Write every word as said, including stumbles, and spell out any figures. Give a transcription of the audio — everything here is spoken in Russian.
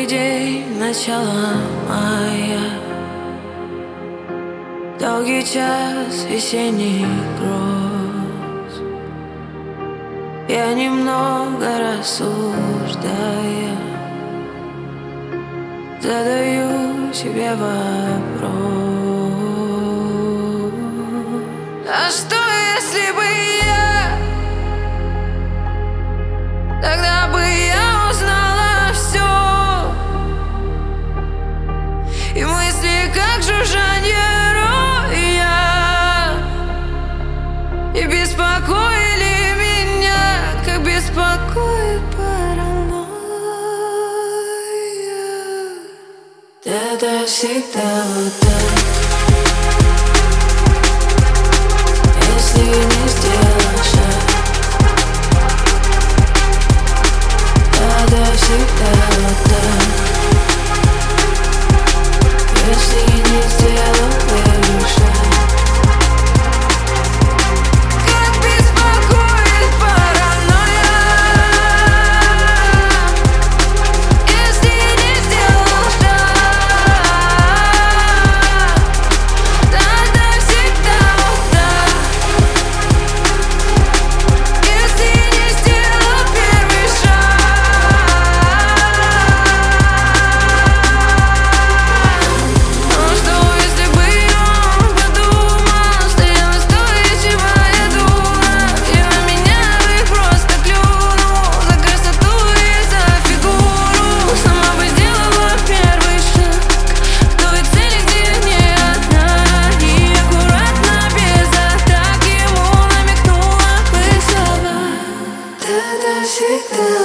Новый день, начало мая, долгий час, весенний гроз. Я немного рассуждая задаю себе вопрос: а что если бы я, тогда бы я узнала все, и мысли как жужжанье роя, и беспокоили меня, как беспокоит паранойя. Это всегда вот так, если не сделаешь шаг. Это всегда вот так, если не сделал первый шаг. Как беспокоит паранойя, если не сделал шаг. Это всегда вот так, если не сделал первый шаг. Ну что, если бы он подумал, что я настойчивая дура, и на меня бы просто клюнул за красоту и за фигуру. Сама бы сделала первый шаг к той цели, где не одна, и аккуратно, без атак, ему намекнула бы слова. Это всегда